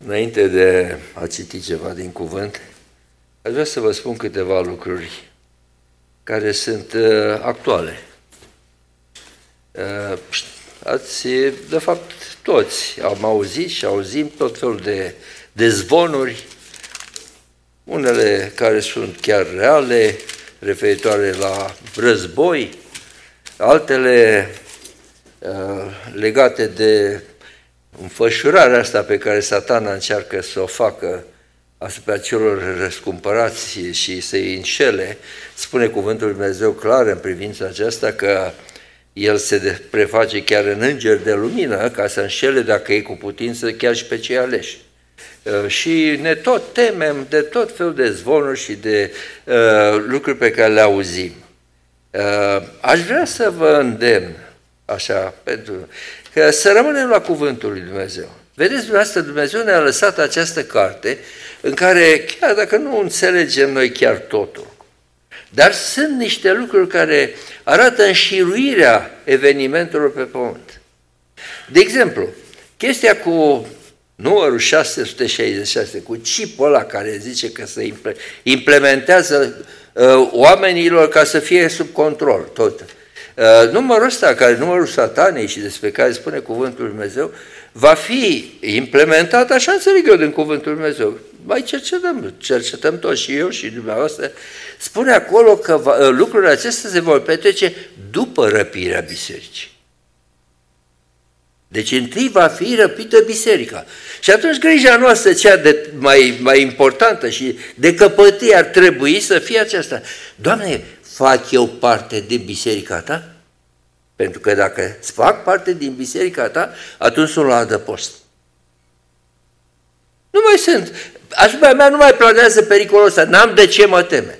Înainte de a citi ceva din cuvânt, aș vrea să vă spun câteva lucruri care sunt actuale. De fapt, toți am auzit și auzim tot felul de zvonuri, unele care sunt chiar reale, referitoare la război, altele legate de înfășurarea asta pe care Satana încearcă să o facă asupra celor răscumpărați și să-i înșele. Spune cuvântul Lui Dumnezeu clar în privința aceasta că el se preface chiar în înger de lumină ca să înșele, dacă e cu putință, chiar și pe cei aleși. Și ne tot temem de tot felul de zvonuri și de lucruri pe care le auzim. Aș vrea să vă îndemn, așa, că să rămânem la cuvântul lui Dumnezeu. Vedeți, dumneavoastră, Dumnezeu ne-a lăsat această carte în care, chiar dacă nu înțelegem noi chiar totul, dar sunt niște lucruri care arată înșiruirea evenimentelor pe pământ. De exemplu, chestia cu numărul 666, cu chipul ăla care zice că se implementează oamenilor ca să fie sub control, tot. Numărul ăsta, care numărul Satanei și despre care spune cuvântul Lui Dumnezeu, va fi implementat, așa înțeleg eu din cuvântul Lui Dumnezeu. Mai cercetăm toți și eu și dumneavoastră. Spune acolo că lucrurile acestea se vor petrece după răpirea bisericii. Deci întâi va fi răpită biserica. Și atunci grija noastră, cea mai importantă și de căpătâi ar trebui să fie aceasta. Doamne, fac eu parte din biserica ta? Pentru că dacă fac parte din biserica ta, atunci sunt la adăpost. Nu mai sunt. Asupra mea nu mai planează pericolul ăsta. N-am de ce mă teme.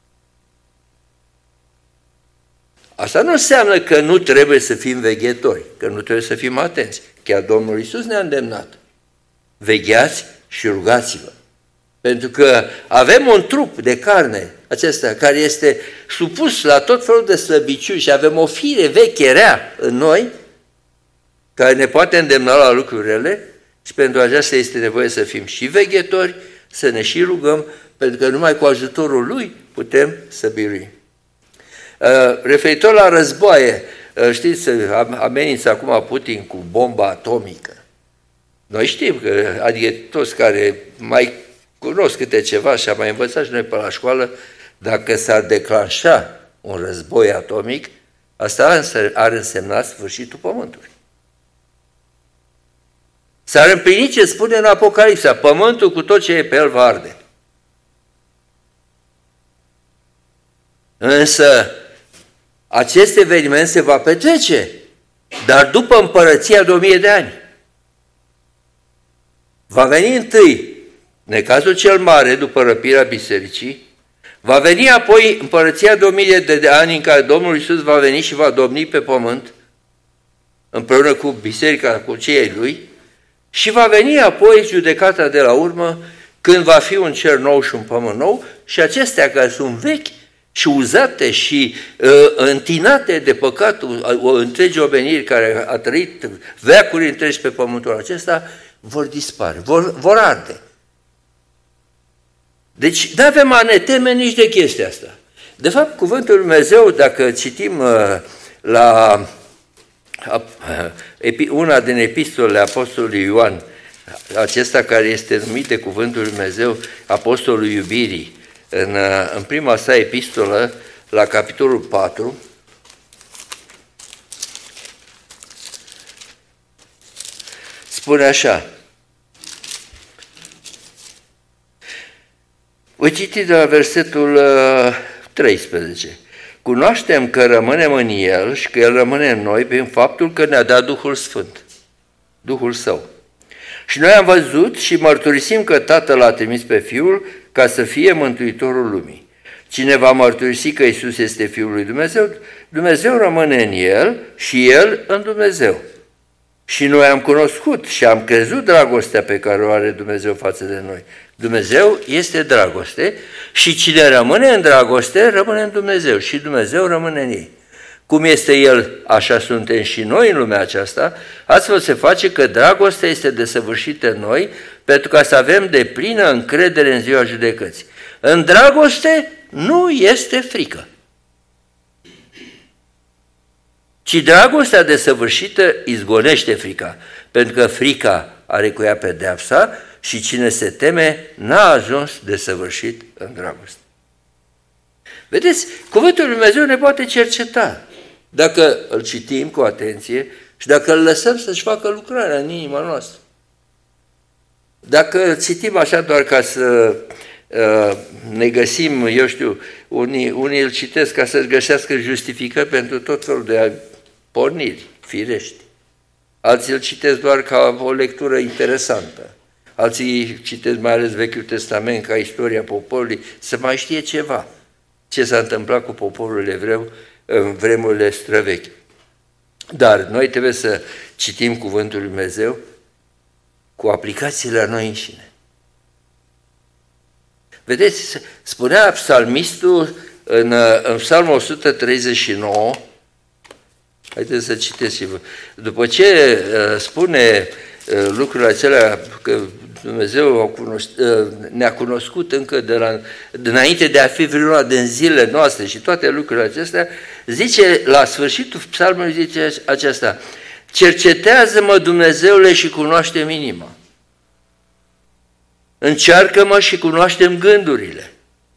Asta nu înseamnă că nu trebuie să fim veghetori, că nu trebuie să fim atenți. Chiar Domnul Iisus ne-a îndemnat. Vegheați și rugați-vă. Pentru că avem un trup de carne acesta care este supus la tot felul de slăbiciuni și avem o fire veche rea în noi care ne poate îndemna la lucrurile și pentru aceasta este nevoie să fim și veghetori, să ne și rugăm, pentru că numai cu ajutorul Lui putem să biruim. Referitor la războaie, știți, amenință acum Putin cu bomba atomică. Noi știm că, adică toți care mai cunosc câte ceva și am mai învățat și noi pe la școală, dacă s-ar declanșa un război atomic, asta ar însemna sfârșitul Pământului. S-ar împlini ce spune în Apocalipsa, pământul cu tot ce e pe el va arde. Însă, acest eveniment se va petrece, dar după împărăția de 1000 de ani. Va veni întâi necazul cel mare după răpirea bisericii, va veni apoi împărăția de 1000 de ani în care Domnul Iisus va veni și va domni pe pământ, împreună cu biserica, cu cei Lui, și va veni apoi judecata de la urmă, când va fi un cer nou și un pământ nou, și acestea care sunt vechi și uzate și întinate de păcatul întregi omeniri care a trăit veacuri întregi pe pământul acesta, vor dispare, vor arde. Deci nu avem a ne teme nici de chestia asta. De fapt, cuvântul Lui Dumnezeu, dacă citim la una din epistolele Apostolului Ioan, acesta care este numit de cuvântul Lui Dumnezeu Apostolul Iubirii, în prima sa epistolă, la capitolul 4, spune așa. Voi citi de la versetul 13. Cunoaștem că rămânem în El și că El rămâne în noi prin faptul că ne-a dat Duhul Sfânt, Duhul Său. Și noi am văzut și mărturisim că Tatăl a trimis pe Fiul ca să fie Mântuitorul lumii. Cine va mărturisi că Iisus este Fiul lui Dumnezeu, Dumnezeu rămâne în El și El în Dumnezeu. Și noi am cunoscut și am crezut dragostea pe care o are Dumnezeu față de noi. Dumnezeu este dragoste și cine rămâne în dragoste, rămâne în Dumnezeu și Dumnezeu rămâne în ei. Cum este El, așa suntem și noi în lumea aceasta, astfel se face că dragostea este desăvârșită în noi pentru ca să avem deplină încredere în ziua judecății. În dragoste nu este frică, ci dragostea desăvârșită izgonește frica, pentru că frica are cu ea pedeapsa și cine se teme n-a ajuns desăvârșit în dragoste. Vedeți, cuvântul lui Dumnezeu ne poate cerceta dacă îl citim cu atenție și dacă îl lăsăm să-și facă lucrarea în inima noastră. Dacă îl citim așa doar ca să ne găsim, eu știu, unii îl citesc ca să-și găsească justificări pentru tot felul de porniri firești. Alții îl citesc doar ca o lectură interesantă. Alții citesc mai ales Vechiul Testament ca istoria poporului, să mai știe ceva. Ce s-a întâmplat cu poporul evreu în vremurile străvechi. Dar noi trebuie să citim cuvântul lui Dumnezeu cu aplicațiile la noi înșine. Vedeți, spunea psalmistul în Psalmul 139, haideți să citesc și vă. După ce spune lucrurile acelea că Dumnezeu ne-a cunoscut încă dinainte de a fi vreuna din zilele noastre și toate lucrurile acestea, zice, la sfârșitul psalmului zice aceasta: cercetează-mă, Dumnezeule, și cunoaște-mi inima. Încearcă-mă și cunoaște-mi gândurile.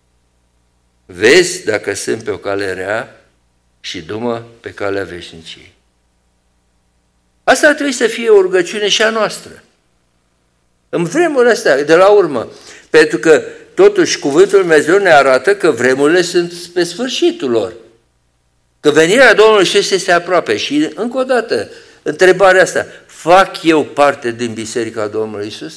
Vezi dacă sunt pe o cale rea și du-mă pe calea veșniciei. Asta ar trebui să fie o rugăciune și a noastră. În vremurile astea, de la urmă, pentru că totuși cuvântul Lui Dumnezeu ne arată că vremurile sunt pe sfârșitul lor, că venirea Domnului Iisus este aproape. Și încă o dată, întrebarea asta: fac eu parte din Biserica Domnului Iisus?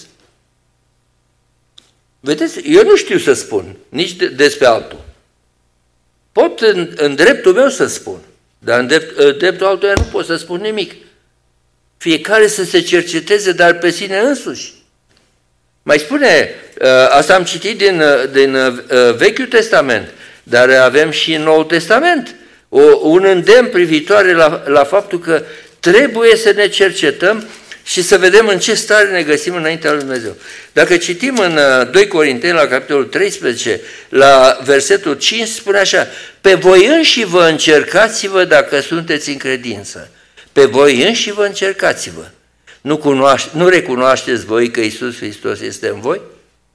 Vedeți, eu nu știu să spun, nici despre altul. Pot în dreptul meu să spun, dar în dreptul altuia nu pot să spun nimic. Fiecare să se cerceteze, dar pe sine însuși. Mai spune, asta am citit din Vechiul Testament, dar avem și în Noul Testament un îndemn privitoare la faptul că trebuie să ne cercetăm și să vedem în ce stare ne găsim înaintea lui Dumnezeu. Dacă citim în 2 Corinteni, la capitolul 13, la versetul 5, spune așa: pe voi înși vă încercați-vă dacă sunteți în credință. Pe voi înși vă încercați-vă. Nu recunoașteți voi că Iisus Hristos este în voi?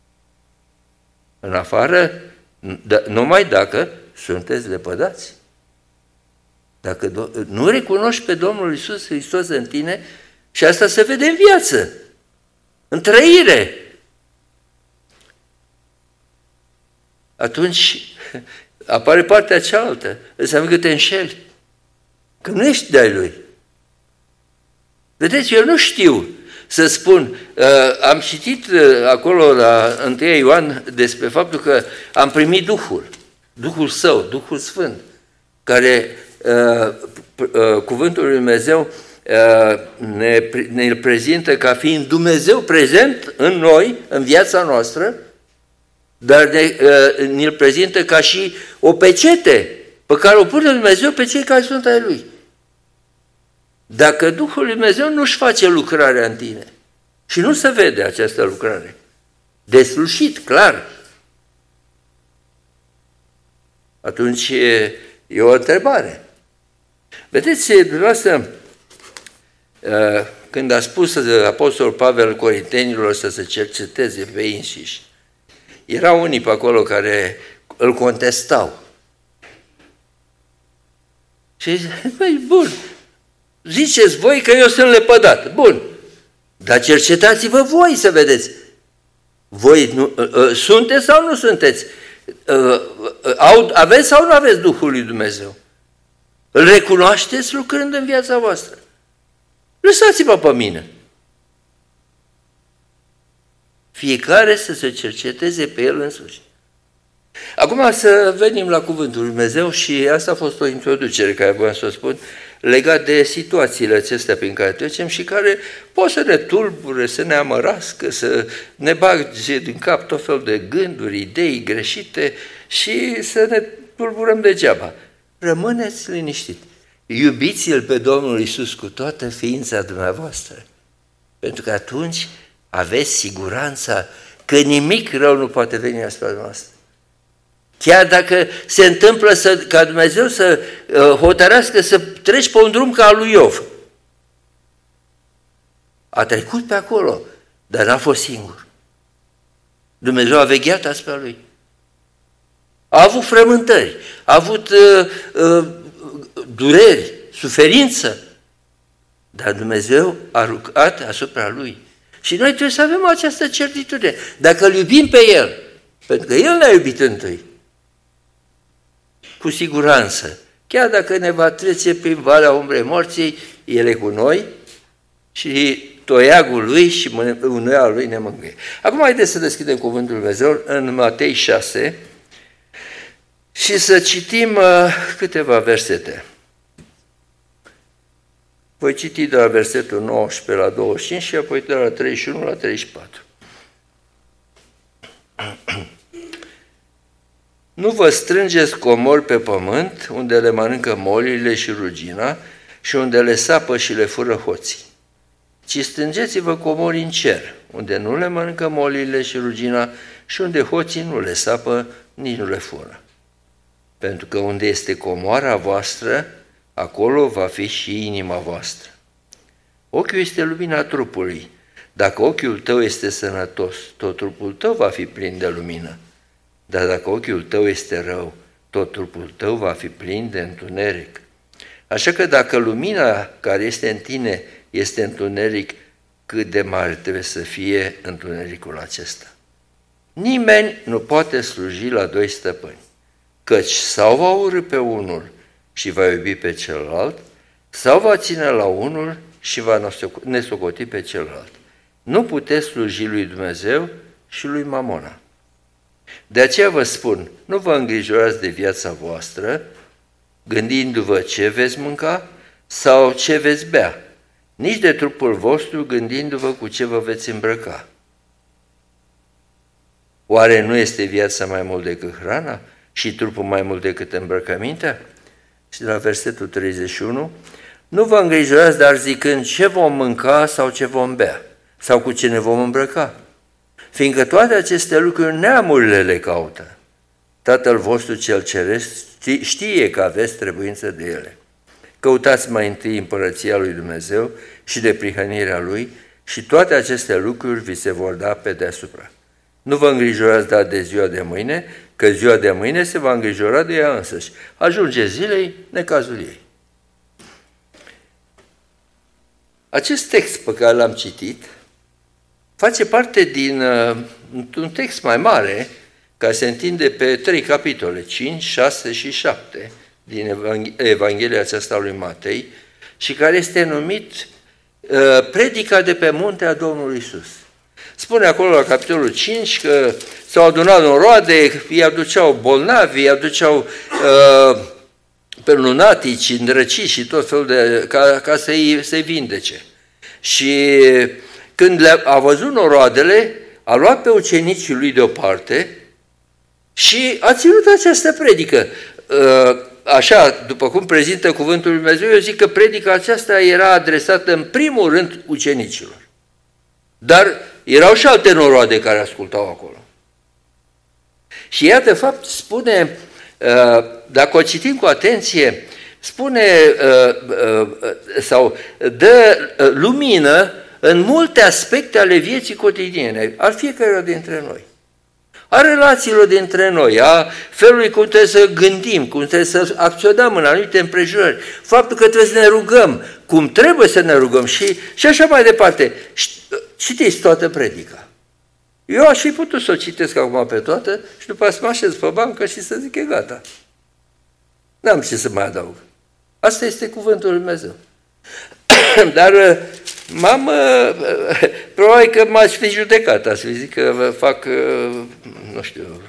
În afară, numai dacă sunteți lepădați. Dacă nu recunoști pe Domnul Iisus Hristos în tine, și asta se vede în viață, în trăire, atunci apare partea cealaltă. Înseamnă că te înșeli, că nu ești de-ai Lui. Vedeți, eu nu știu să spun, am citit acolo la 1 Ioan despre faptul că am primit Duhul Său, Duhul Sfânt, care cuvântul lui Dumnezeu ne prezintă ca fiind Dumnezeu prezent în noi, în viața noastră, dar ne-l prezintă ca și o pecete pe care o pune Dumnezeu pe cei care sunt ai Lui. Dacă Duhul lui Dumnezeu nu-și face lucrarea în tine și nu se vede această lucrare, deslușit, clar, atunci e o întrebare. Vedeți, dumneavoastră, când a spus Apostolul Pavel Corintenilor să se cerceteze pe ei înșiși, erau unii pe acolo care îl contestau. Și băi, bun, ziceți voi că eu sunt lepădat. Bun, dar cercetați-vă voi să vedeți. Voi sunteți sau nu sunteți? Aveți sau nu aveți Duhul lui Dumnezeu? Îl recunoașteți lucrând în viața voastră? Lăsați-vă pe mine. Fiecare să se cerceteze pe el însuși. Acum să venim la cuvântul lui Dumnezeu și asta a fost o introducere care voiam să o spun legat de situațiile acestea prin care trecem și care pot să ne tulbure, să ne amărască, să ne bage din cap tot fel de gânduri, idei greșite și să ne tulburăm degeaba. Rămâneți liniștit. Iubiți-L pe Domnul Iisus cu toată ființa dumneavoastră, pentru că atunci aveți siguranța că nimic rău nu poate veni asupra noastră. Chiar dacă se întâmplă ca Dumnezeu să hotărească să treci pe un drum ca al lui Iov. A trecut pe acolo, dar n-a fost singur. Dumnezeu a vegheat asupra lui. A avut frământări, a avut dureri, suferință, dar Dumnezeu a rugat asupra lui. Și noi trebuie să avem această certitudine. Dacă îl iubim pe El, pentru că El ne-a iubit întâi, cu siguranță, chiar dacă ne va trece prin valea umbrei morții, El e cu noi și toiagul Lui și mânuia Lui ne mângâie. Acum haideți să deschidem Cuvântul Lui Dumnezeu în Matei 6 și să citim câteva versete. Voi citi de la versetul 19 la 25 și apoi de la 31 la 34. Nu vă strângeți comori pe pământ, unde le mănâncă molile și rugina și unde le sapă și le fură hoții, ci strângeți-vă comori în cer, unde nu le mănâncă molile și rugina și unde hoții nu le sapă, nici nu le fură. Pentru că unde este comoara voastră, acolo va fi și inima voastră. Ochiul este lumina trupului. Dacă ochiul tău este sănătos, tot trupul tău va fi plin de lumină. Dar dacă ochiul tău este rău, tot trupul tău va fi plin de întuneric. Așa că dacă lumina care este în tine este întuneric, cât de mare trebuie să fie întunericul acesta. Nimeni nu poate sluji la doi stăpâni, căci sau va urî pe unul și va iubi pe celălalt, sau va ține la unul și va nesocoti pe celălalt. Nu puteți sluji lui Dumnezeu și lui Mamona. De aceea vă spun, nu vă îngrijorați de viața voastră, gândindu-vă ce veți mânca sau ce veți bea, nici de trupul vostru gândindu-vă cu ce vă veți îmbrăca. Oare nu este viața mai mult decât hrana și trupul mai mult decât îmbrăcămintea? Și de la versetul 31, nu vă îngrijorați, dar zicând ce vom mânca sau ce vom bea, sau cu ce ne vom îmbrăca, fiindcă toate aceste lucruri neamurile le caută. Tatăl vostru cel ceresc știe că aveți trebuință de ele. Căutați mai întâi împărăția lui Dumnezeu și de prihănirea Lui și toate aceste lucruri vi se vor da pe deasupra. Nu vă îngrijorați de ziua de mâine, că ziua de mâine se va îngrijora de ea însăși. Ajunge zilei necazul ei. Acest text pe care l-am citit face parte din un text mai mare care se întinde pe 3 capitole, 5, 6 și 7 din Evanghelia aceasta lui Matei și care este numit Predica de pe munte a Domnului Iisus. Spune acolo la capitolul 5 că s-au adunat în roade, îi aduceau bolnavi, îi aduceau pe lunatici, îndrăciți și tot felul de, ca să-i vindece. Și când a văzut noroadele, a luat pe ucenicii lui deoparte și a ținut această predică. Așa, după cum prezintă cuvântul lui Dumnezeu, eu zic că predica aceasta era adresată în primul rând ucenicilor. Dar erau și alte noroade care ascultau acolo. Și ea, de fapt, spune, dacă o citim cu atenție, spune sau dă lumină în multe aspecte ale vieții cotidiene, al fiecăruia dintre noi. A relațiilor dintre noi, a felului cum trebuie să gândim, cum trebuie să acționăm în anumite împrejurări, faptul că trebuie să ne rugăm, cum trebuie să ne rugăm și așa mai departe. Citiți toată predica. Eu aș fi putut să o citesc acum pe toată și după aceea să mă așez pe bancă și să zic e gata. N-am ce să mai adaug. Asta este cuvântul lui Dumnezeu. Dar probabil că m-aș fi judecat, aș fi zic că fac, nu știu,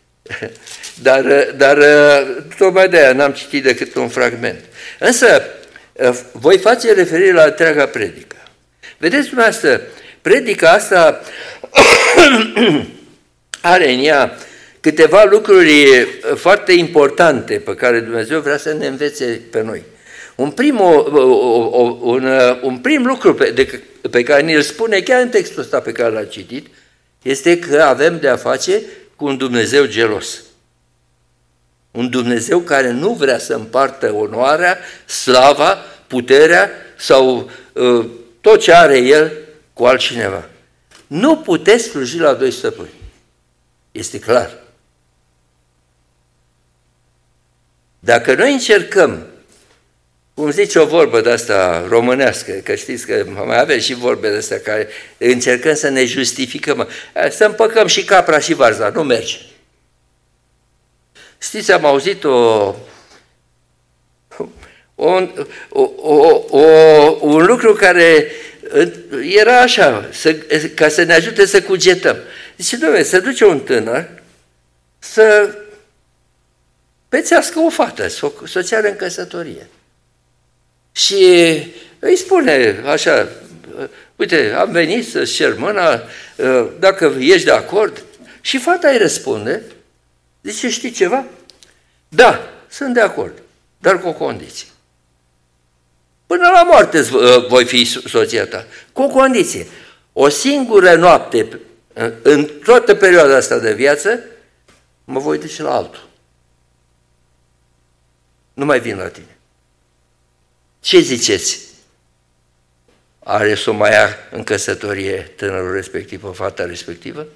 dar tocmai de aia n-am citit decât un fragment. Însă, voi face referire la întreaga predică. Vedeți dumneavoastră, predica asta are în ea câteva lucruri foarte importante pe care Dumnezeu vrea să ne învețe pe noi. un prim lucru pe care ni-l spune chiar în textul ăsta pe care l-am citit, este că avem de a face cu un Dumnezeu gelos. Un Dumnezeu care nu vrea să împartă onoarea, slava, puterea sau tot ce are El cu altcineva. Nu puteți sluji la doi stăpâni. Este clar. Dacă noi încercăm, cum zice o vorbă de asta românească, că știți că mai avem și vorbe de astea care încercăm să ne justificăm, să împăcăm și capra și varza, nu merge. Știți, am auzit un lucru care era așa, ca să ne ajute să cugetăm. Zice, dom'le, se duce un tânăr să pețească o fată, să o ceară în căsătorie. Și îi spune așa, uite, am venit să-ți cer mâna, dacă ești de acord. Și fata îi răspunde, zice, știi ceva? Da, sunt de acord, dar cu o condiție. Până la moarte voi fi soția ta, cu o condiție. O singură noapte, în toată perioada asta de viață, mă voi duce la altul. Nu mai vin la tine. Ce ziceți? Are să o mai ia în căsătorie tânărul respectiv, o fata respectivă?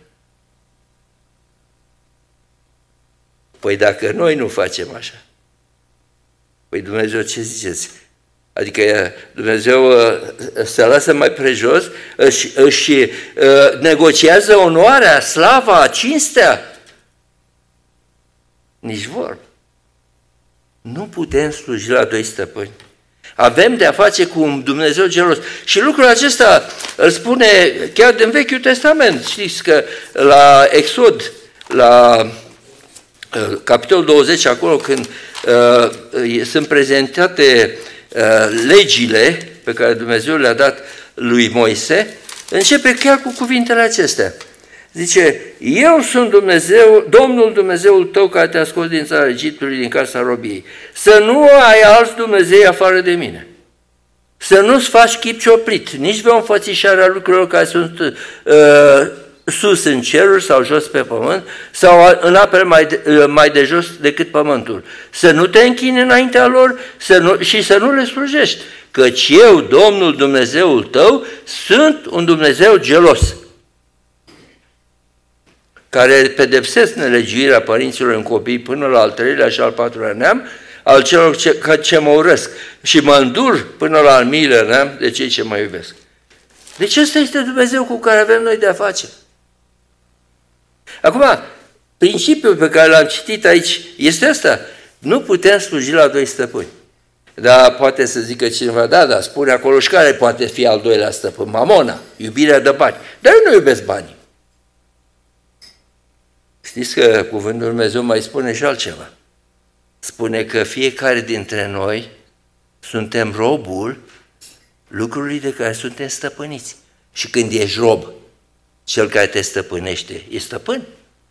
Păi dacă noi nu facem așa, păi Dumnezeu ce ziceți? Adică Dumnezeu se lasă mai prejos, își negociază onoarea, slava, cinstea? Nici vorbă. Nu putem sluji la doi stăpâni. Avem de a face cu un Dumnezeu gelos. Și lucrul acesta îl spune chiar din Vechiul Testament. Știți că la Exod, la capitolul 20, acolo când sunt prezentate legile pe care Dumnezeu le-a dat lui Moise, începe chiar cu cuvintele acestea. Zice, eu sunt Dumnezeu, Domnul Dumnezeul tău care te-a scos din țara Egiptului, din casa robiei. Să nu ai alți Dumnezei afară de mine. Să nu-ți faci chip cioplit, nici pe o înfățișare a lucrurilor care sunt sus în ceruri sau jos pe pământ, sau în apele mai de jos decât pământul. Să nu te închini înaintea lor și să nu le slujești, căci eu, Domnul Dumnezeul tău, sunt un Dumnezeu gelos, care pedepsesc nelegiuirea părinților în copii până la al treilea și al patrulea neam, al celor ce mă urăsc, și mă îndur până la al miilea neam de cei ce mă iubesc. Deci ăsta este Dumnezeu cu care avem noi de-a face. Acum, principiul pe care l-am citit aici este ăsta. Nu putem sluji la doi stăpâni. Dar poate să zică cineva, da, spune acolo și care poate fi al doilea stăpân? Mamona, iubirea de bani. Dar eu nu iubesc banii. Știți că cuvântul Lui Dumnezeu mai spune și altceva. Spune că fiecare dintre noi suntem robul lucrurile de care suntem stăpâniți. Și când ești rob, cel care te stăpânește e stăpân.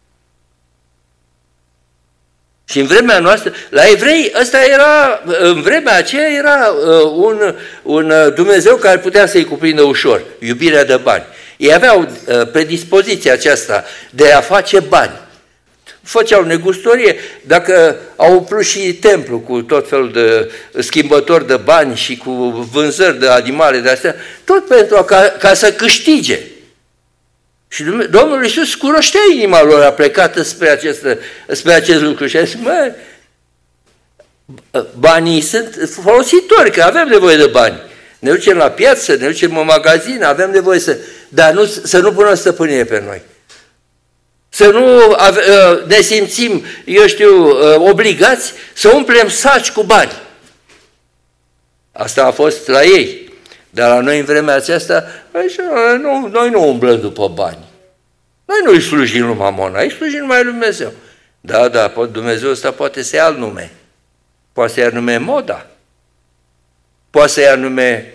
Și în vremea noastră, la evrei, în vremea aceea era un Dumnezeu care putea să-i cuprindă ușor, iubirea de bani. Ei aveau predispoziția aceasta de a face bani. Făceau negustorie, dacă au umplut și templu cu tot felul de schimbători de bani și cu vânzări de animale de astea, tot pentru ca să câștige. Și Domnul Iisus cunoștea inima lor, a plecat spre acest lucru și a zis, banii sunt folositori, că avem nevoie de bani. Ne ducem la piață, ne ducem în magazin, avem nevoie dar să nu punem stăpânire pe noi. Să nu ne simțim, obligați să umplem saci cu bani. Asta a fost la ei. Dar la noi în vremea aceasta, noi nu umblăm după bani. Noi nu îi slujim lui Mamona, îi slujim numai lui Dumnezeu. Da, Dumnezeu ăsta poate să ia alt nume. Poate să ia nume moda. Poate să ia nume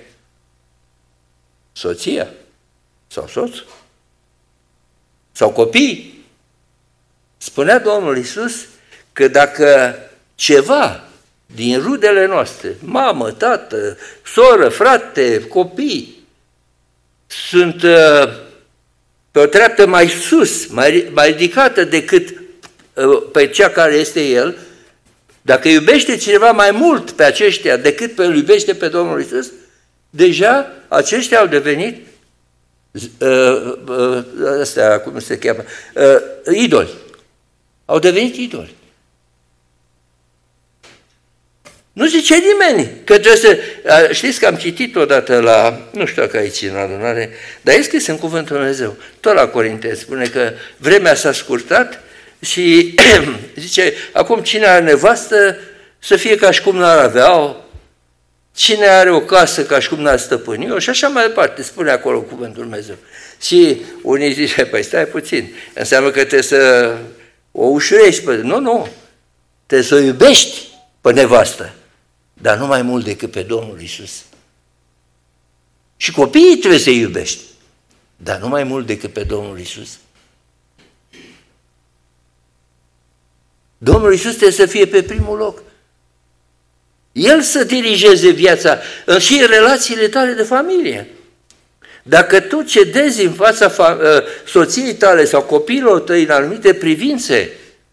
soția sau soțul sau copiii. Spunea Domnul Iisus că dacă ceva din rudele noastre, mamă, tată, soră, frate, copii, sunt pe o treaptă mai sus, mai ridicată decât pe cea care este el, dacă iubește cineva mai mult pe aceștia decât îl iubește pe Domnul Iisus, deja aceștia au devenit astea, cum se cheamă, idoli. Au devenit idoli. Nu zice nimeni că trebuie să... Știți că am citit odată la, nu știu dacă aici în adunare, dar e scris în Cuvântul Lui Dumnezeu, tot la Corinteni, spune că vremea s-a scurtat și zice, acum cine are nevastă să fie ca și cum n-ar avea-o, cine are o casă ca și cum n-ar stăpâni-o și așa mai departe, spune acolo Cuvântul Lui Dumnezeu. Și unii zice, păi stai puțin, înseamnă că trebuie să o ușurești. Nu, trebuie să o iubești pe nevastă, dar nu mai mult decât pe Domnul Iisus. Și copiii trebuie să-i iubești, dar nu mai mult decât pe Domnul Iisus. Domnul Iisus trebuie să fie pe primul loc. El să dirigeze viața și în relațiile tale de familie. Dacă tu cedezi în fața soției tale sau copiilor tăi în anumite privințe,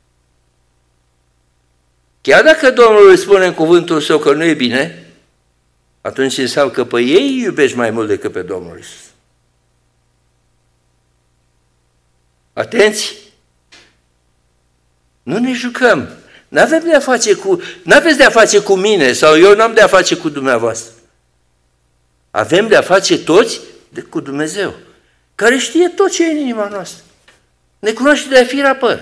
chiar dacă Domnul îi spune în cuvântul său că nu e bine, atunci înseamnă că pe ei iubești mai mult decât pe Domnul Iisus. Atenți! Nu ne jucăm. N-aveți de-a face cu mine sau eu n-am de-a face cu dumneavoastră. Avem de-a face toți cu Dumnezeu, care știe tot ce e în inima noastră. Ne cunoaște de-a fi rapăr.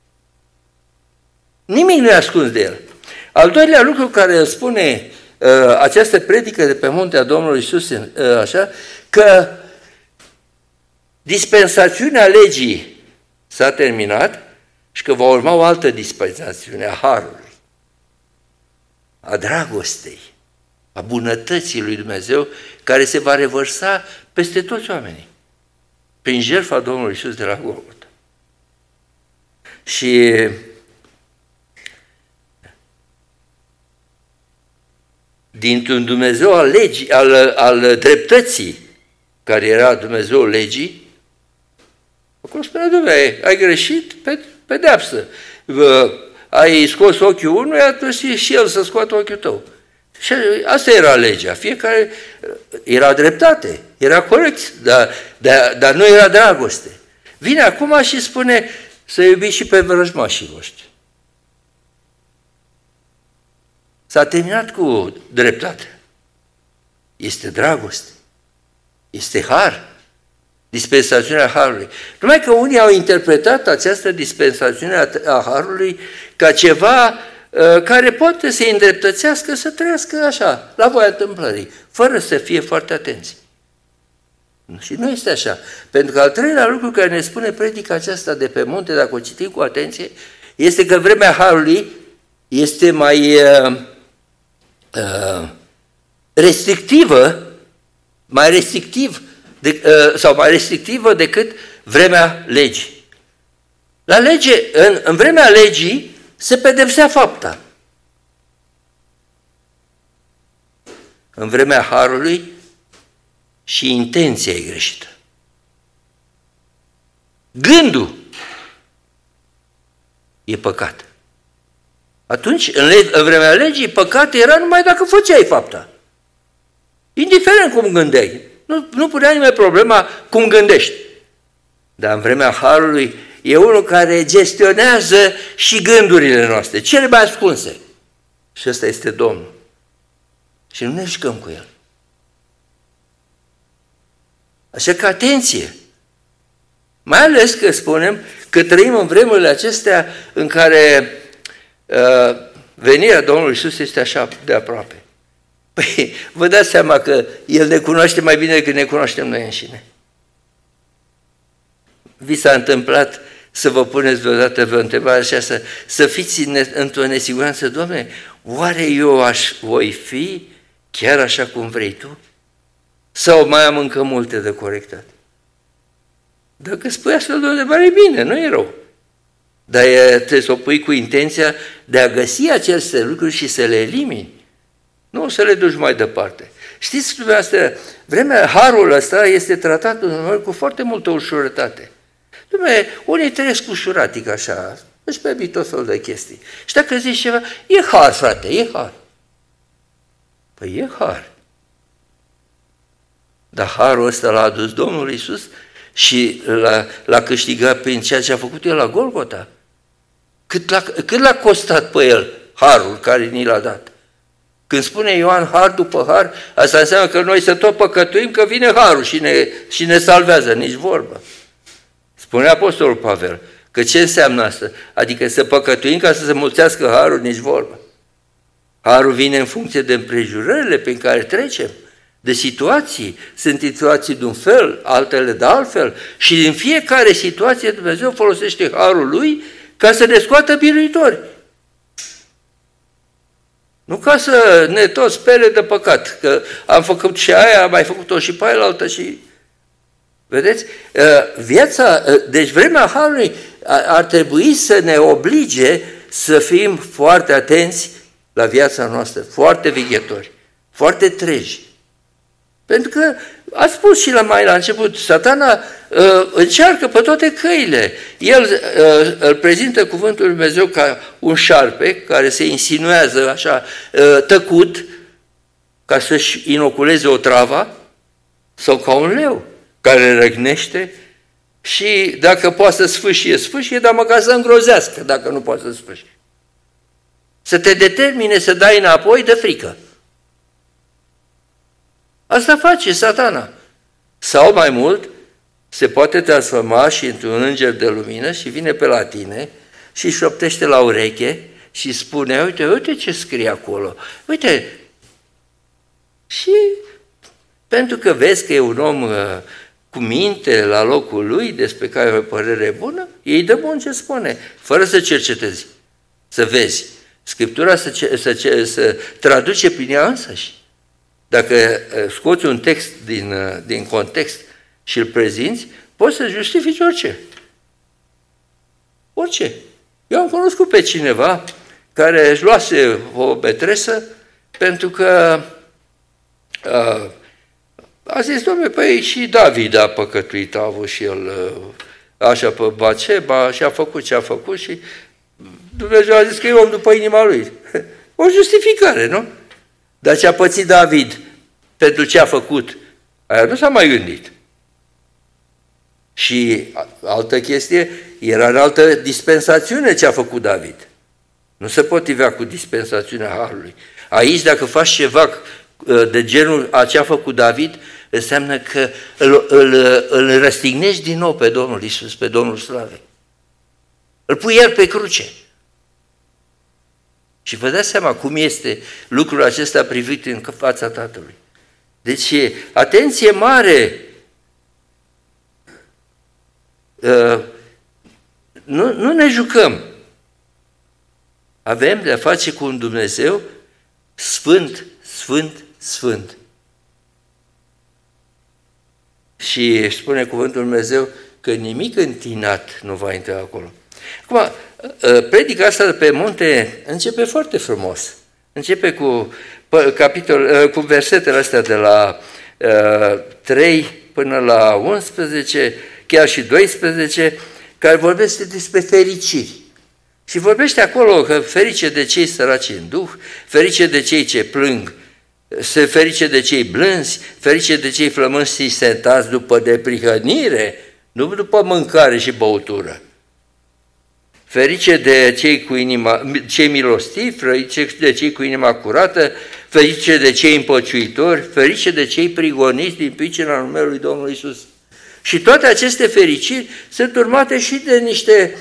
Nimic nu e ascuns de el. Al doilea lucru care îl spune această predică de pe muntea Domnului Iisus, așa, că dispensațiunea legii s-a terminat și că va urma o altă dispensațiune a harului, a dragostei, a bunătății lui Dumnezeu, care se va revărsa peste toți oamenii, prin jertfa Domnului Iisus de la Golgota. Și dintr-un Dumnezeu al legii, al dreptății, care era Dumnezeul legii, acolo spune, Dumnezeu, ai greșit, pedeapsă. Ai scos ochiul unuia, atunci și el să scoată ochiul tău. Și asta era legea. Fiecare era dreptate, era corect, dar nu era dragoste. Vine acum și spune să iubiți și pe vrăjmașii voștri. S-a terminat cu dreptate. Este dragoste. Este har. Dispensațiunea harului. Numai că unii au interpretat această dispensațiune a harului ca ceva care poate să îi îndreptățească să trăiască așa, la voia întâmplării, fără să fie foarte atenți. Și nu este așa. Pentru că al treilea lucru care ne spune predica aceasta de pe munte, dacă o citim cu atenție, este că vremea harului este mai restrictivă, mai restrictivă decât vremea legii. La lege, în vremea legii se pedepsea fapta. În vremea harului și intenția e greșită. Gândul e păcat. Atunci, în vremea legii, păcat era numai dacă făceai fapta. Indiferent cum gândeai. Nu punea nimeni problema cum gândești. Dar în vremea harului e unul care gestionează și gândurile noastre, cele mai ascunse. Și ăsta este Domnul. Și nu ne jucăm cu El. Așa că atenție! Mai ales că spunem că trăim în vremurile acestea în care venirea Domnului Iisus este așa de aproape. Păi, vă dați seama că El ne cunoaște mai bine decât ne cunoaștem noi înșine. Vi s-a întâmplat să vă puneți deodată vreo întrebare așa, să fiți într-o nesiguranță, Doamne, oare eu voi fi chiar așa cum vrei Tu? Sau mai am încă multe de corectat? Dacă spui astfel de întrebare, e bine, nu e rău. Dar trebuie să o pui cu intenția de a găsi aceste lucruri și să le elimini. Nu să le duci mai departe. Știți, dumneavoastră, harul ăsta este tratat cu foarte multă ușurătate. Unii trăiesc ușuratic așa, își bebi tot felul de chestii. Și dacă zici ceva, e har, frate, e har. Păi e har. Dar harul ăsta l-a adus Domnul Iisus și l-a câștigat prin ceea ce a făcut El la Golgota. Cât l-a costat pe El harul care ni l-a dat? Când spune Ioan har după har, asta înseamnă că noi să tot păcătuim că vine harul și ne salvează, nici vorbă. Spune Apostolul Pavel că ce înseamnă asta? Adică să păcătuim ca să se mulțească harul, nici vorbă. Harul vine în funcție de împrejurările prin care trecem, de situații. Sunt situații de un fel, altele de altfel și în fiecare situație Dumnezeu folosește harul Lui ca să ne scoată biruitori. Nu ca să ne tot spere de păcat, că am făcut și aia, am mai făcut-o și pe aia altă și... Vedeți? Deci vremea harului ar trebui să ne oblige să fim foarte atenți la viața noastră, foarte veghetori, foarte treji. Pentru că, ați spus și mai la început, Satana încearcă pe toate căile. El îl prezintă cuvântul lui Dumnezeu ca un șarpe care se insinuează așa tăcut ca să-și inoculeze o travă, sau ca un leu care răgnește și dacă poate să sfâșie, dar măcar să îngrozească dacă nu poate să sfâșie. Să te determine să dai înapoi de frică. Asta face Satana. Sau mai mult, se poate transforma și într-un înger de lumină și vine pe la tine și șoptește la ureche și spune, uite ce scrie acolo, uite. Și pentru că vezi că e un om cu minte la locul lui, despre care are o părere bună, ei dă bun ce spune, fără să cercetezi, să vezi. Scriptura să traduce prin ea însăși. Dacă scoți un text din context și îl prezinți, poți să justifici orice. Orice. Eu am cunoscut pe cineva care își luase o metresă pentru că a zis, dom'le, păi și David a păcătuit, a avut și el așa pe Batseba și a făcut ce a făcut și Dumnezeu a zis că e om după inima lui. O justificare, nu? Dar ce a pățit David pentru ce a făcut, aia nu s-a mai gândit. Și altă chestie, era în altă dispensațiune ce a făcut David. Nu se potrivea cu dispensațiunea Harului. Aici, dacă faci ceva de genul a ce a făcut David, înseamnă că îl răstignești din nou pe Domnul Iisus, pe Domnul Slavei. Îl pui iar pe cruce. Și vă dați seama cum este lucrul acesta privit în fața Tatălui. Deci, atenție mare! Nu ne jucăm. Avem de-a face cu un Dumnezeu sfânt, sfânt, sfânt. Și spune cuvântul Dumnezeu că nimic întinat nu va intra acolo. Acum, predica asta de pe munte începe foarte frumos. Începe cu versetele astea de la 3 până la 11, chiar și 12, care vorbește despre fericiri. Și vorbește acolo că ferice de cei săraci în duh, ferice de cei ce plâng, ferice de cei blânzi, ferice de cei flămânzi și sentați după deprihănire, nu după mâncare și băutură. Ferice de cei milostivi, ferice de cei cu inima curată, ferice de cei împăciuitori, ferice de cei prigoniți din pricina numelui Domnului Iisus. Și toate aceste fericiri sunt urmate și de niște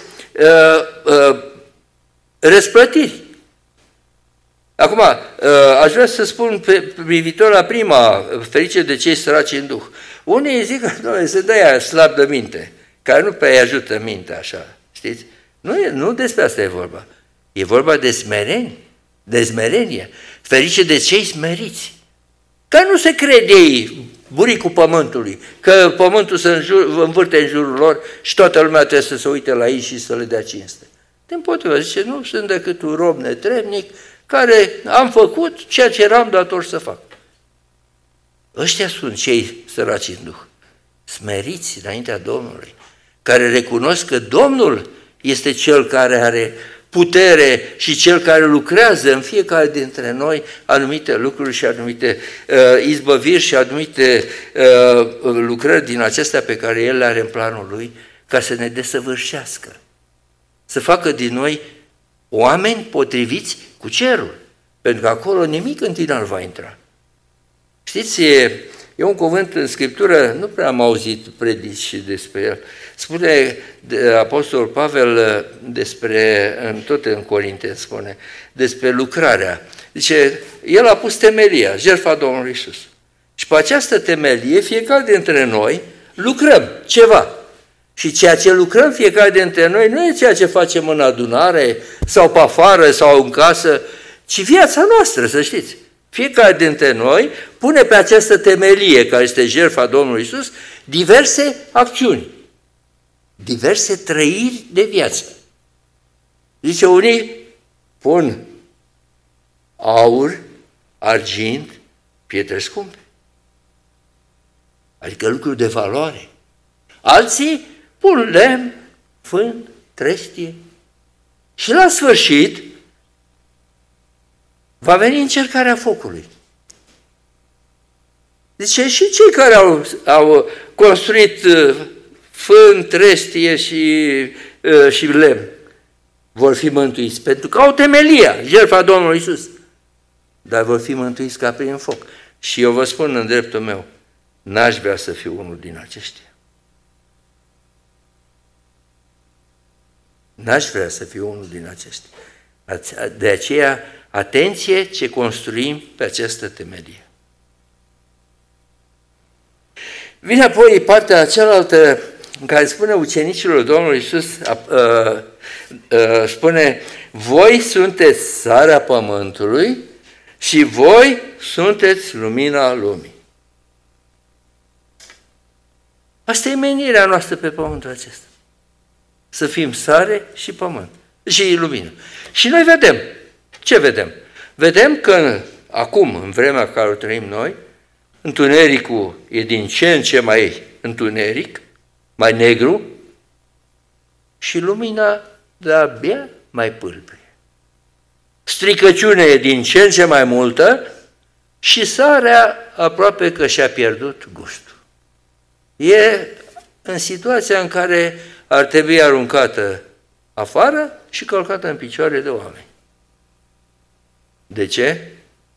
răsplătiri. Acum, aș vrea să spun privitor la prima, ferice de cei săraci în duh. Unii zic că se dă aia slab de minte, care nu prea îi ajută mintea așa, știți? Nu despre asta e vorba. E vorba de smerenie. Ferice de cei smeriți. Că nu se crede ei, buricul pământului, că pământul se învârte în jurul lor și toată lumea trebuie să se uite la ei și să le dea cinste. Dimpotrivă, zice, nu sunt decât un rob netrebnic care am făcut ceea ce eram dator să fac. Ăștia sunt cei săraci în Duh, smeriți înaintea Domnului, care recunosc că Domnul este Cel care are putere și Cel care lucrează în fiecare dintre noi anumite lucruri și anumite izbăviri și anumite lucrări din acestea pe care El le are în planul Lui, ca să ne desăvârșească, să facă din noi oameni potriviți cu cerul, pentru că acolo nimic în tine nu va intra. Știți, e un cuvânt în Scriptură, nu prea am auzit predici despre el. Spune Apostolul Pavel tot în Corinteni spune, despre lucrarea. Zice, el a pus temelia, jertfa Domnului Iisus. Și pe această temelie, fiecare dintre noi lucrăm ceva. Și ceea ce lucrăm fiecare dintre noi nu e ceea ce facem în adunare sau pe afară sau în casă, ci viața noastră, să știți. Fiecare dintre noi pune pe această temelie, care este jertfa Domnului Iisus, diverse acțiuni, diverse trăiri de viață. Zice, unii pun aur, argint, pietre scumpe, adică lucruri de valoare. Alții pun lemn, fân, trestie și la sfârșit va veni încercarea focului. Zice, și cei care au construit fân, trestie și lemn vor fi mântuiți, pentru că au temelia, jertfa Domnului Iisus, dar vor fi mântuiți ca prin foc. Și eu vă spun în dreptul meu, n-aș vrea să fiu unul din aceștia. N-aș vrea să fiu unul din aceștia. De aceea, atenție ce construim pe această temelie. Vine apoi partea cealaltă în care spune ucenicilor Domnului Iisus, spune, voi sunteți sarea pământului și voi sunteți lumina lumii. Asta e menirea noastră pe pământul acesta. Să fim sare și pământ și lumină. Și noi vedem. Ce vedem? Vedem că acum, în vremea în care o trăim noi, întunericul e din ce în ce mai întuneric, mai negru, și lumina de-abia mai pâlpâie. Stricăciunea e din ce în ce mai multă și sarea aproape că și-a pierdut gustul. E în situația în care ar trebui aruncată afară și călcată în picioare de oameni. De ce?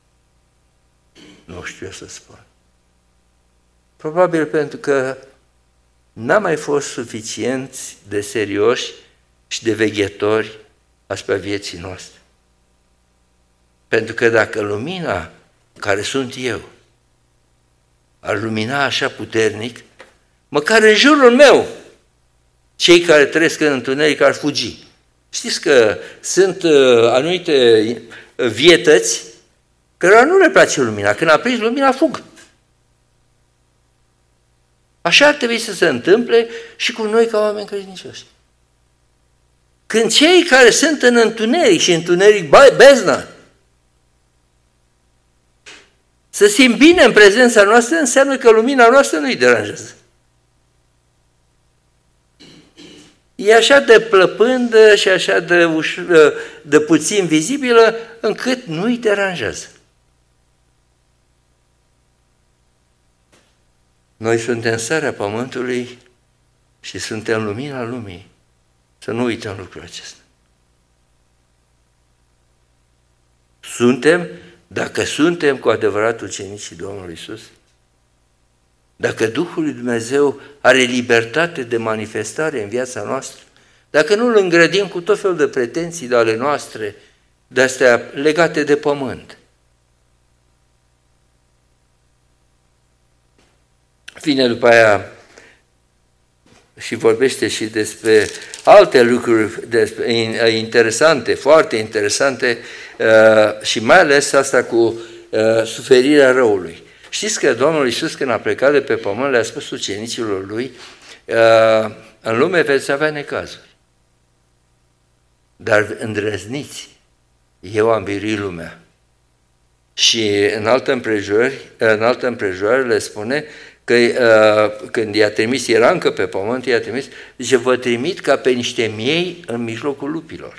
Nu știu să spun. Probabil pentru că n-am mai fost suficienți de serioși și de veghetori asupra vieții noastre. Pentru că dacă lumina care sunt eu ar lumina așa puternic, măcar în jurul meu, cei care trăiesc în întuneric ar fugi. Știți că sunt anumite vietăți cărora nu le place lumina. Când a prins lumina, fug. Așa ar trebui să se întâmple și cu noi ca oameni credincioși. Când cei care sunt în întuneric și întuneric beznă să simt bine în prezența noastră, înseamnă că lumina noastră nu-i deranjează. E așa de plăpândă și așa de puțin vizibilă, încât nu-i deranjează. Noi suntem sarea pământului și suntem lumina lumii. Să nu uităm lucrul acesta. Dacă suntem cu adevărat ucenicii Domnului Iisus, dacă Duhul lui Dumnezeu are libertate de manifestare în viața noastră, dacă nu îl îngrădim cu tot felul de pretenții de ale noastre, de-astea legate de pământ. Vine după aia și vorbește și despre alte lucruri interesante, foarte interesante, și mai ales asta cu suferirea răului. Știți că Domnul Iisus, când a plecat de pe pământ, le-a spus ucenicilor lui, în lume veți avea necazuri. dar îndrăzniți, eu am biruit lumea. Și în altă împrejurare le spune că când i-a trimis, era încă pe pământ, i-a trimis, zice, vă trimit ca pe niște miei în mijlocul lupilor.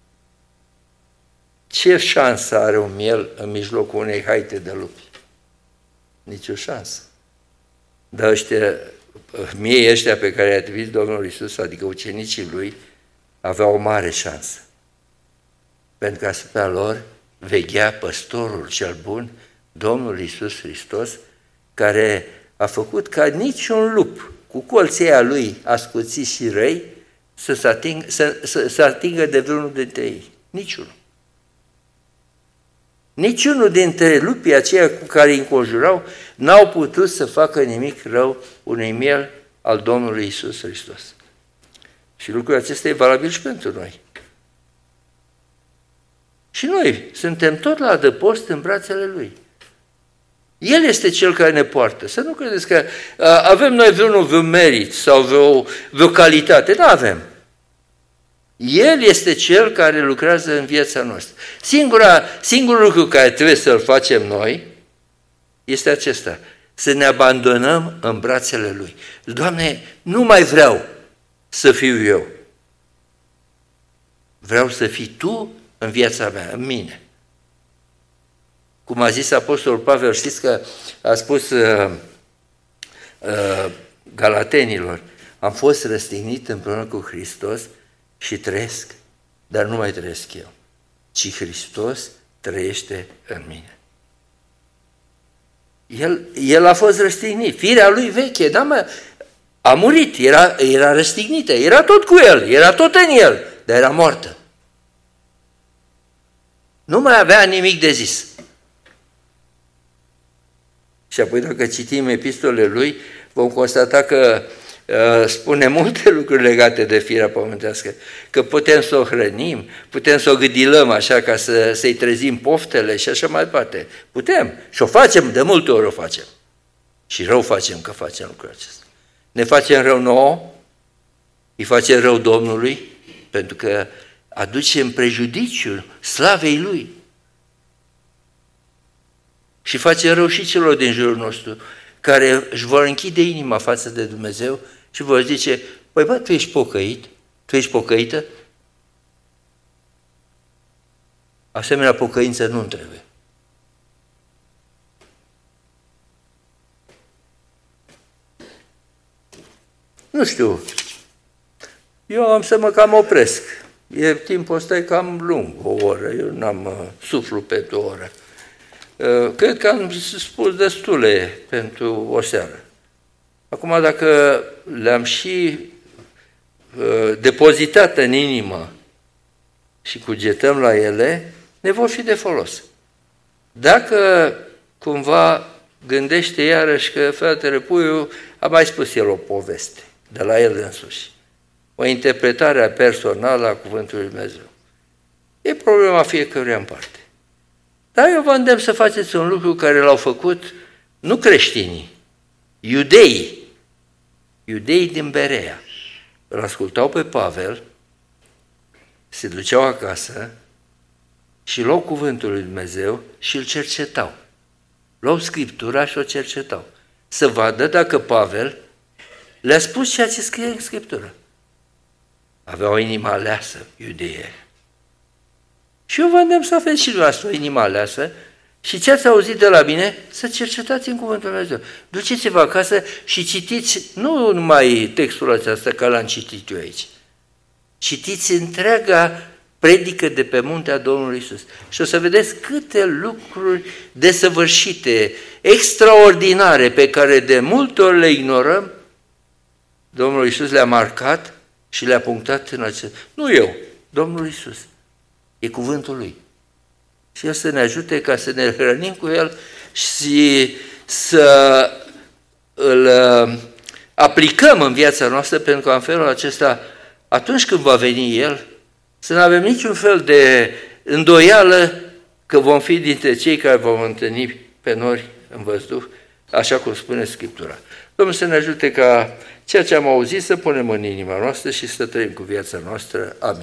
Ce șansă are un miel în mijlocul unei haite de lupi? Nicio șansă. Dar miei ăștia pe care i-a trimis Domnul Iisus, adică ucenicii lui, aveau o mare șansă. Pentru că asupra lor veghea păstorul cel bun, Domnul Iisus Hristos, care a făcut ca niciun lup cu colția lui ascuțiți și răi să atingă de vreunul dintre ei. Niciunul. Niciunul dintre lupii aceia cu care îi înconjurau n-au putut să facă nimic rău unui miel al Domnului Iisus Hristos. Și lucrul acesta e valabil și pentru noi. Și noi suntem tot la adăpost în brațele Lui. El este Cel care ne poartă. Să nu credeți că avem noi vreun merit sau vreo calitate. Nu avem. El este Cel care lucrează în viața noastră. Singurul lucru care trebuie să-l facem noi este acesta. Să ne abandonăm în brațele Lui. Doamne, nu mai vreau să fiu eu. Vreau să fii Tu în viața mea, în mine. Cum a zis Apostolul Pavel, știți că a spus galatenilor, am fost răstignit împreună cu Hristos și trăiesc, dar nu mai trăiesc eu, ci Hristos trăiește în mine. El a fost răstignit, firea lui veche, a murit, era răstignită, era tot cu el, era tot în el, dar era moartă. Nu mai avea nimic de zis. Și apoi dacă citim epistolele lui, vom constata că spune multe lucruri legate de firea pământească, că putem să o hrănim, putem să o gâdilăm așa ca să-i trezim poftele și așa mai departe. Putem și o facem, de multe ori o facem. Și rău facem că facem lucrul acesta. Ne facem rău nouă, îi facem rău Domnului, pentru că aducem prejudiciul slavei Lui. Și face rău și celor din jurul nostru, care își vor închide inima față de Dumnezeu și vor zice, păi bă, tu ești pocăit? Tu ești pocăită? Asemenea pocăință nu-mi trebuie. Nu știu, eu am să mă cam opresc. Timpul ăsta e cam lung, o oră, eu n-am suflu pentru o oră. Cred că am spus destule pentru o seară. Acum, dacă le-am și depozitat în inimă și cugetăm la ele, ne vor fi de folos. Dacă cumva gândește iarăși că fratele Puiu a mai spus el o poveste de la el însuși, o interpretare personală a Cuvântului Lui Dumnezeu. E problema fiecăruia în parte. Dar eu vă îndemn să faceți un lucru care l-au făcut nu creștinii, iudeii din Berea. Îl ascultau pe Pavel, se duceau acasă și luau Cuvântul lui Dumnezeu și îl cercetau. Luau Scriptura și o cercetau. Să vadă dacă Pavel le-a spus ceea ce scrie în Scriptură. Avea o inimă aleasă, iudeie. Și eu vă îndemn să aveți și dumneavoastră o inimă aleasă și ce ați auzit de la mine, să cercetați în Cuvântul Lui Dumnezeu. Duceți-vă acasă și citiți, nu numai textul acesta, că l-am citit eu aici, citiți întreaga predică de pe muntea Domnului Iisus. Și o să vedeți câte lucruri desăvârșite, extraordinare, pe care de multe ori le ignorăm, Domnul Iisus le-a marcat și le-a punctat în acest. Nu eu, Domnul Iisus. E cuvântul Lui. Și El să ne ajute ca să ne hrănim cu El și să îl aplicăm în viața noastră, pentru că în felul acesta, atunci când va veni El, să nu avem niciun fel de îndoială că vom fi dintre cei care vom întâlni pe nori în văzduh, așa cum spune Scriptura. Domnul să ne ajute ca ceea ce am auzit să punem în inima noastră și să trăim cu viața noastră. Amin.